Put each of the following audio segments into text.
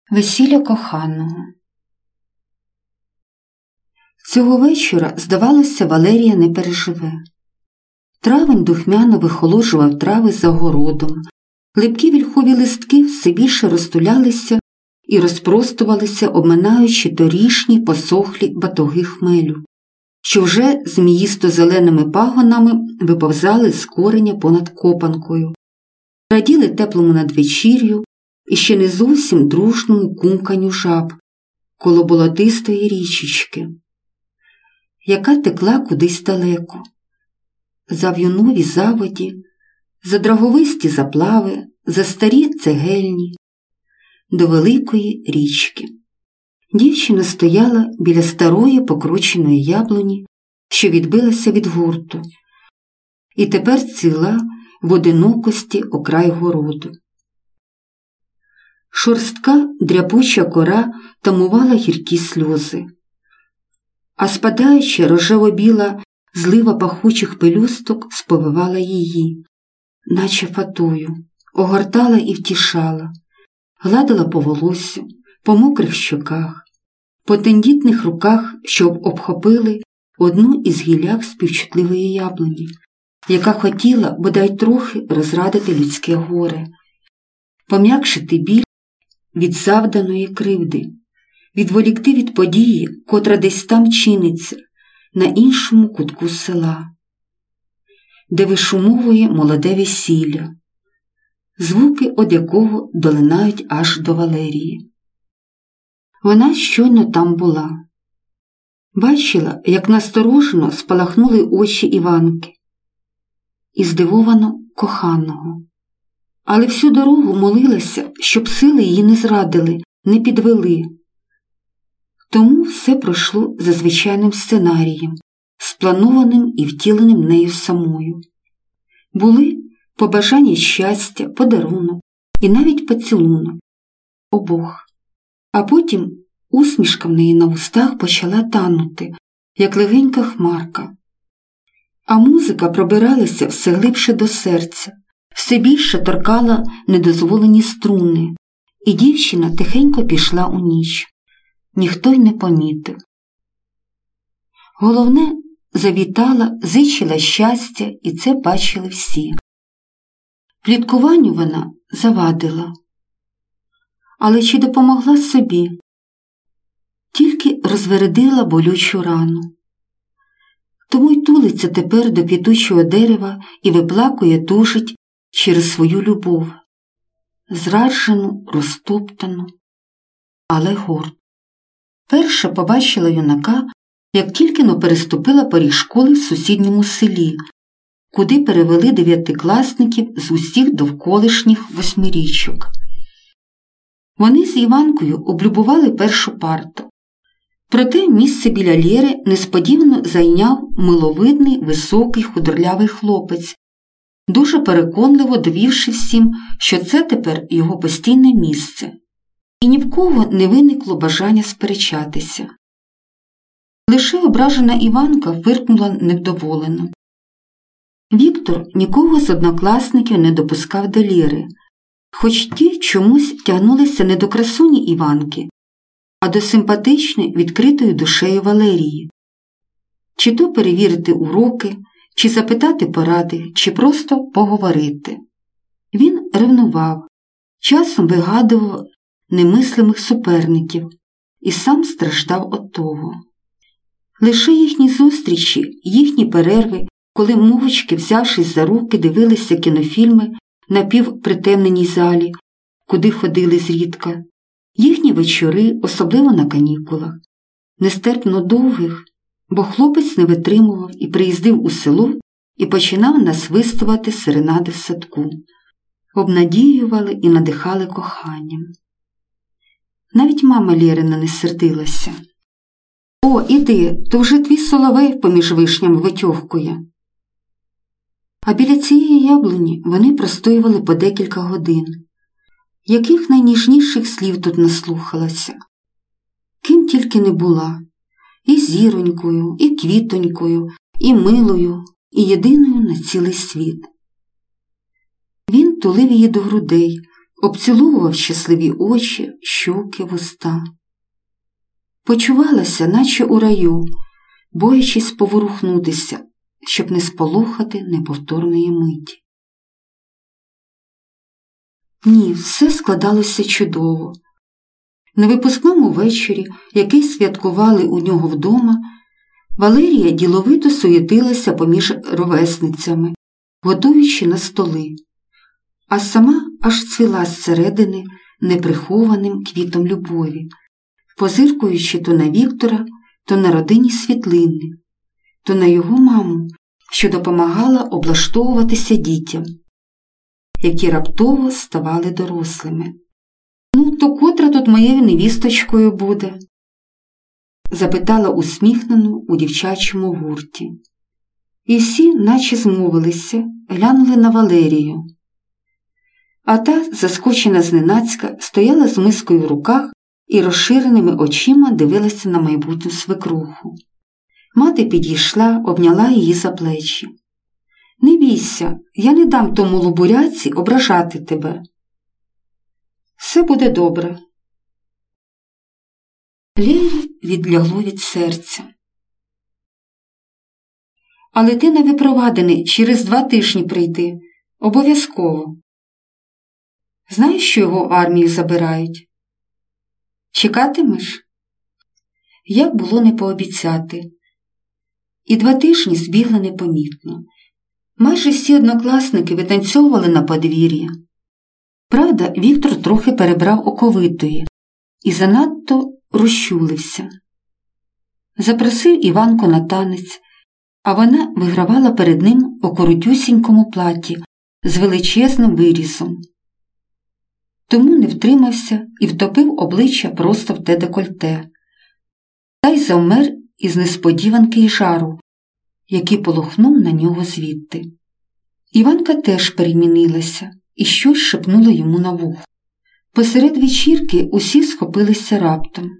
Весілля коханого. Цього вечора, здавалося, Валерія не переживе. Травень духмяно вихолоджував трави за городом. Липкі вільхові листки все більше розтулялися і розпростувалися, обминаючи торішні посохлі батоги хмелю, що вже зміїсто-зеленими пагонами виповзали з кореня понад копанкою, раділи теплому надвечір'ю і ще не зовсім дружному кумканню жаб коло болотистої річечки, яка текла кудись далеко, за в'юнові заводі, за драговисті заплави, за старі цегельні, до великої річки. Дівчина стояла біля старої покрученої яблуні, що відбилася від гурту, і тепер ціла в одинокості окрай городу. Шорстка дряпуча кора тамувала гіркі сльози, а спадаюча рожево-біла злива пахучих пелюсток сповивала її, наче фатою, огортала і втішала, гладила по волоссю, по мокрих щоках, по тендітних руках, що обхопили одну із гілляк співчутливої яблуні, яка хотіла бодай трохи розрадити людське горе, пом'якшити біль від завданої кривди, відволікти від події, котра десь там чиниться, на іншому кутку села, де вишумовує молоде весілля, звуки од якого долинають аж до Валерії. Вона щойно там була. Бачила, як насторожено спалахнули очі Іванки і здивовано коханого. Але всю дорогу молилася, щоб сили її не зрадили, не підвели. Тому все пройшло за звичайним сценарієм, спланованим і втіленим нею самою. Були побажання щастя, подарунок і навіть поцілунок обох. А потім усмішка в неї на устах почала танути, як легенька хмарка. А музика пробиралася все глибше до серця, все більше торкала недозволені струни, і дівчина тихенько пішла у ніч. Ніхто й не помітив. Головне, завітала, зичила щастя, і це бачили всі. Пліткуванню вона завадила. Але чи допомогла собі? Тільки розвередила болючу рану. Тому й тулиться тепер до квітучого дерева і виплакує, тужить через свою любов. Зраджену, розтоптану, але горду. Перша побачила юнака, як тільки-но переступила поріг школи в сусідньому селі, куди перевели 9-класників з усіх довколишніх 8-річок. Вони з Іванкою облюбували першу парту. Проте місце біля Лєри несподівано зайняв миловидний, високий, худорлявий хлопець, дуже переконливо довівши всім, що це тепер його постійне місце. І ні в кого не виникло бажання сперечатися. Лише ображена Іванка фиркнула невдоволено. Віктор нікого з однокласників не допускав до Лєри, хоч ті чомусь тягнулися не до красуні Іванки, а до симпатичної, відкритої душею Валерії. Чи то перевірити уроки, чи запитати поради, чи просто поговорити. Він ревнував, часом вигадував немислимих суперників і сам страждав від того. Лише їхні зустрічі, їхні перерви, коли мовчки, взявшись за руки, дивилися кінофільми на півпритемненій залі, куди ходили зрідка, їхні вечори, особливо на канікулах, нестерпно довгих, бо хлопець не витримував і приїздив у село і починав насвистувати серенади в садку, обнадіювали і надихали коханням. Навіть мама Лєрина не сердилася. «О, іди, то вже твій соловей поміж вишнями витьохкує». А біля цієї яблуні вони простоювали по декілька годин. Яких найніжніших слів тут наслухалася. Ким тільки не була. І зіронькою, і квітонькою, і милою, і єдиною на цілий світ. Він тулив її до грудей, обцілував щасливі очі, щоки, вуста. Почувалася, наче у раю, боячись поворухнутися, щоб не сполохати неповторної миті. Ні, все складалося чудово. На випускному вечорі, який святкували у нього вдома, Валерія діловито суєтилася поміж ровесницями, готуючи на столи, а сама аж цвіла зсередини неприхованим квітом любові, позиркуючи то на Віктора, то на родинні світлини, то на його маму, що допомагала облаштовуватися дітям, які раптово ставали дорослими. «Ну, то котра тут моєю невісточкою буде?» – запитала усміхнену у дівчачому гурті. І всі, наче змовилися, глянули на Валерію. А та, заскочена зненацька, стояла з мискою в руках і розширеними очима дивилася на майбутню свекруху. Мати підійшла, обняла її за плечі. «Не бійся, я не дам тому лобуряці ображати тебе. Все буде добре». Лері відлягло від серця. «Але ти на випровадини через 2 тижні прийди. Обов'язково. Знаєш, що його в армію забирають? Чекатимеш?» Як було не пообіцяти. І 2 тижні збігли непомітно. Майже всі однокласники витанцьовували на подвір'ї. Правда, Віктор трохи перебрав оковитої і занадто розчулився. Запросив Іванку на танець, а вона вигравала перед ним у коротюсінькому платі з величезним вирізом. Тому не втримався і втопив обличчя просто в те декольте. Та й завмер із несподіванки й жару, який полохнув на нього звідти. Іванка теж перемінилася і щось шепнула йому на вухо. Посеред вечірки усі схопилися раптом.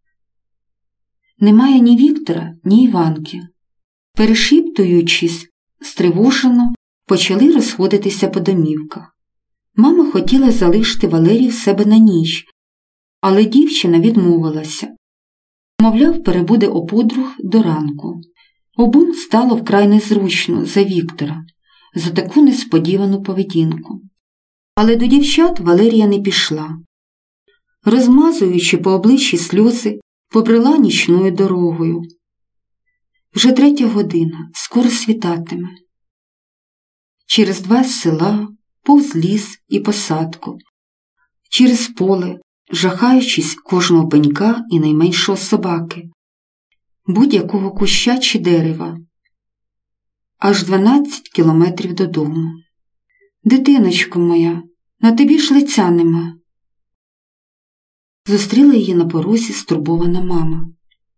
Немає ні Віктора, ні Іванки. Перешіптуючись, стривожено, почали розходитися по домівках. Мама хотіла залишити Валерію в себе на ніч, але дівчина відмовилася. Мовляв, перебуде у подруг до ранку. Обом стало вкрай незручно за Віктора, за таку несподівану поведінку. Але до дівчат Валерія не пішла. Розмазуючи по обличчі сльози, побрела нічною дорогою. Вже 3 година, скоро світатиме. Через 2 села, повз ліс і посадку, через поле, жахаючись кожного пенька і найменшого собаки, будь-якого куща чи дерева. Аж 12 кілометрів додому. «Дитиночко моя, на тобі ж лиця нема». Зустріла її на порозі стурбована мама.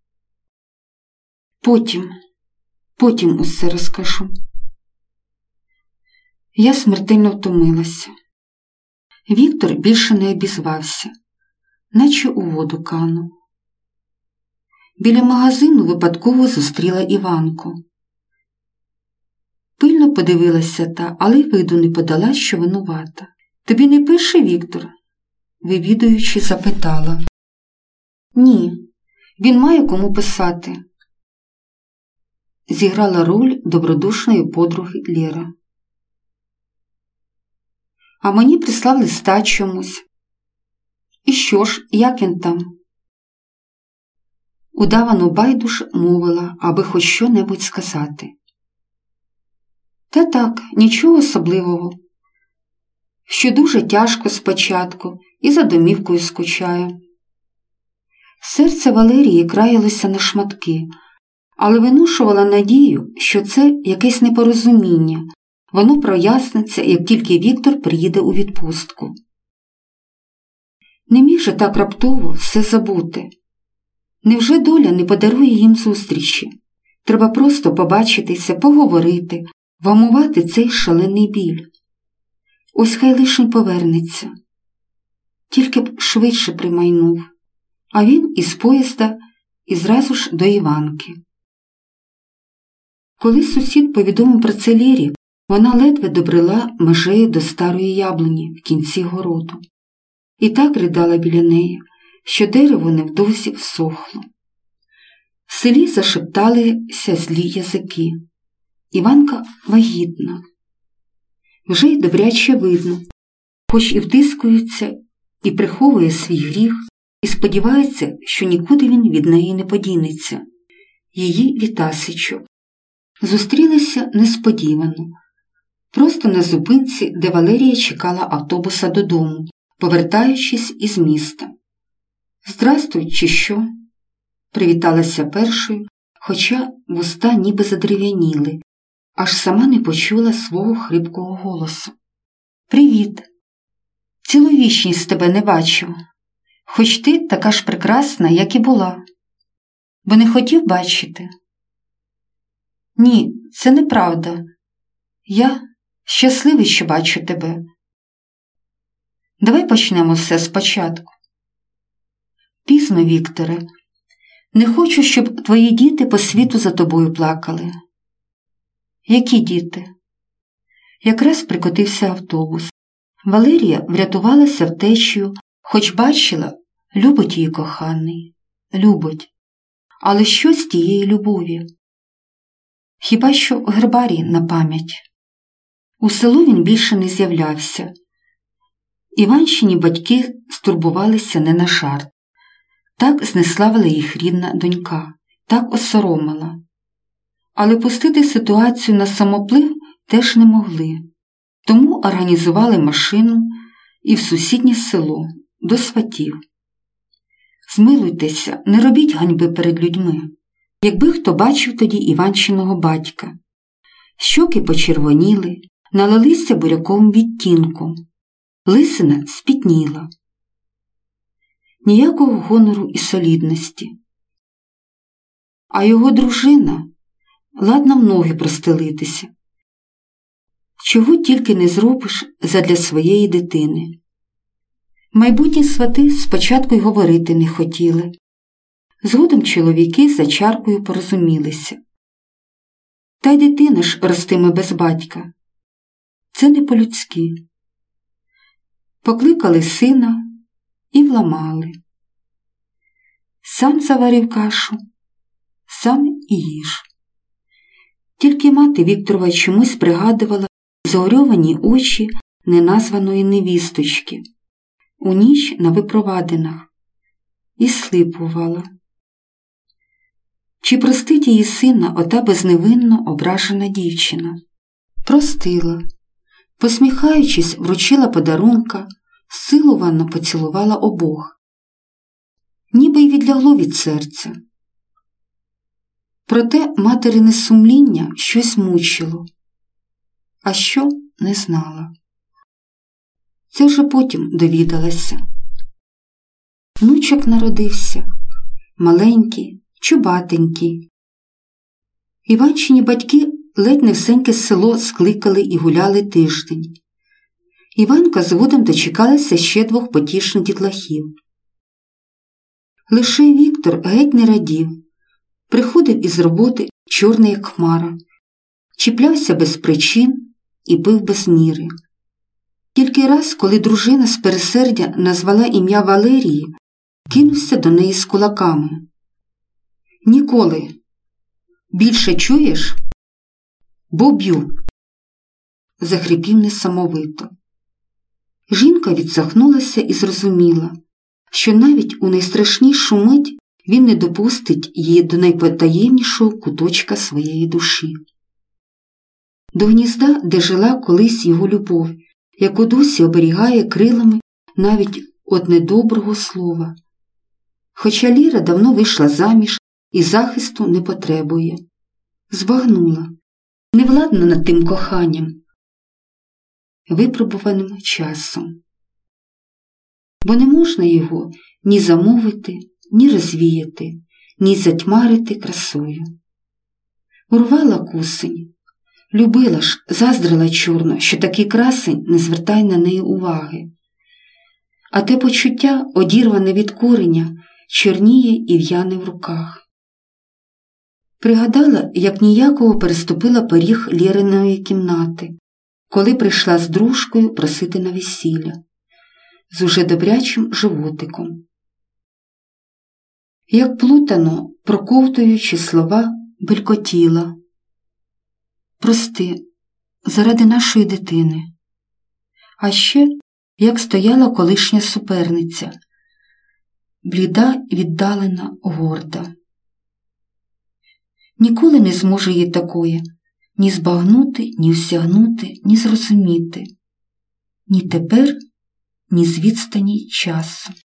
Потім усе розкажу. Я смертельно втомилася. Віктор більше не обізвався, наче у воду канув. Біля магазину випадково зустріла Іванку. Пильно подивилася та, але й виду не подала, що винувата. «Тобі не пише Віктор?» – вивідуючи, запитала. «Ні, він має кому писати». Зіграла роль добродушної подруги Лєра. «А мені прислав листа чомусь». «І що ж, як він там?» Удавано байдуж мовила, аби хоч що-небудь сказати. «Та так, нічого особливого. Що дуже тяжко спочатку і за домівкою скучає». Серце Валерії краялося на шматки, але виношувала надію, що це якесь непорозуміння. Воно проясниться, як тільки Віктор приїде у відпустку. Не міг же так раптово все забути. Невже доля не подарує їм зустрічі? Треба просто побачитися, поговорити, вгамувати цей шалений біль. Ось хай лишень повернеться. Тільки б швидше примайнув. А він із поїзда і зразу ж до Іванки. Коли сусід повідомив про це Лєрі, Вона ледве добрела межею до старої яблуні в кінці городу. І так ридала біля неї, що дерево невдовзі всохло. В селі зашепталися злі язики. Іванка вагітна. Вже й добряче видно, хоч і втискується, і приховує свій гріх, і сподівається, що нікуди він від неї не подінеться. Її Вітасичок. Зустрілися несподівано. Просто на зупинці, де Валерія чекала автобуса додому, повертаючись із міста. «Здрастуй, чи що?» Привіталася першою, хоча вуста ніби задерев'яніли, аж сама не почула свого хрипкого голосу. «Привіт! Цілу вічність тебе не бачив, хоч ти така ж прекрасна, як і була. Бо не хотів бачити?» «Ні, це неправда. Я щасливий, що бачу тебе. Давай почнемо все спочатку». «Пізно, Вікторе. Не хочу, щоб твої діти по світу за тобою плакали». «Які діти?» Якраз прикотився автобус. Валерія врятувалася втечею, хоч бачила, любить її коханий. Любить. Але що з тієї любові? Хіба що гербарій на пам'ять. У село він більше не з'являвся. Іванщині батьки стурбувалися не на жарт. Так знеславила їх рідна донька, так осоромила. Але пустити ситуацію на самоплив теж не могли. Тому організували машину і в сусіднє село, до сватів. Змилуйтеся, не робіть ганьби перед людьми. Якби хто бачив тоді Іванчиного батька. Щоки почервоніли, налилися буряковим відтінком. Лисина спітніла. Ніякого гонору і солідності. А його дружина ладна в ноги простелитися. Чого тільки не зробиш задля своєї дитини. Майбутні свати спочатку й говорити не хотіли. Згодом чоловіки за чаркою порозумілися. Та й дитина ж ростиме без батька. Це не по-людськи. Покликали сина і вламали. Сам заварив кашу, сам і їж. Тільки мати Вікторова чомусь пригадувала загорьовані очі неназваної невісточки у ніч на випровадинах і слипувала. Чи простить її сина ота безневинно ображена дівчина? Простила. Посміхаючись, вручила подарунка, силувано поцілувала обох. Ніби й відлягло від серця. Проте материне сумління щось мучило. А що – не знала. Це вже потім довідалася. Внучок народився. Маленький, чубатенький. Іванчині батьки ледь не всеньке село скликали і гуляли тиждень. Іванка згодом дочекалася ще 2 потішних дітлахів. Лише Віктор геть не радів. Приходив із роботи чорний, як хмара. Чіплявся без причин і пив без міри. Тільки раз, коли дружина з пересердя назвала ім'я Валерії, кинувся до неї з кулаками. «Ніколи! Більше чуєш? Бо б'ю!» захрипів несамовито. Жінка відсахнулася і зрозуміла, що навіть у найстрашнішу мить він не допустить її до найпотаємнішого куточка своєї душі. До гнізда, де жила колись його любов, яку досі оберігає крилами навіть од недоброго слова. Хоча Ліра давно вийшла заміж і захисту не потребує. Збагнула, невладна над тим коханням, випробуваним часом. Бо не можна його ні замовити, ні розвіяти, ні затьмарити красою. Урвала кусень, любила ж, заздрила чорно, що такий красень не звертає на неї уваги. А те почуття, одірване від кореня, чорніє і в'яне в руках. Пригадала, як ніяково переступила поріг Лєриної кімнати, коли прийшла з дружкою просити на весілля, з уже добрячим животиком. Як плутано, проковтуючи слова, белькотіла: «Прости, заради нашої дитини». А ще, як стояла колишня суперниця, бліда, віддалена, горда. Ніколи не зможе її такої ні збагнути, ні осягнути, ні зрозуміти. Ні тепер, ні з відстані часу.